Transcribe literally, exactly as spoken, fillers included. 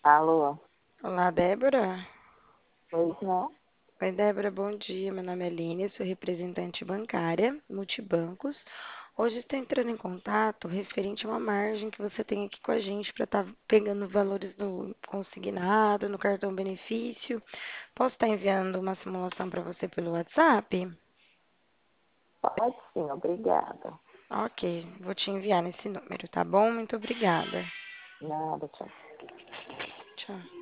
Alô, Olá, Débora. pois não? Oi, Débora, bom dia. Meu nome é Aline, sou representante bancária, multibancos. Hoje estou entrando em contato referente a uma margem que você tem aqui com a gente para estar pegando valores no consignado, no cartão benefício. Posso estar enviando uma simulação para você pelo WhatsApp? Pode sim, obrigada. Ok, vou te enviar nesse número, tá bom? Muito obrigada. Nada, tchau. Tchau.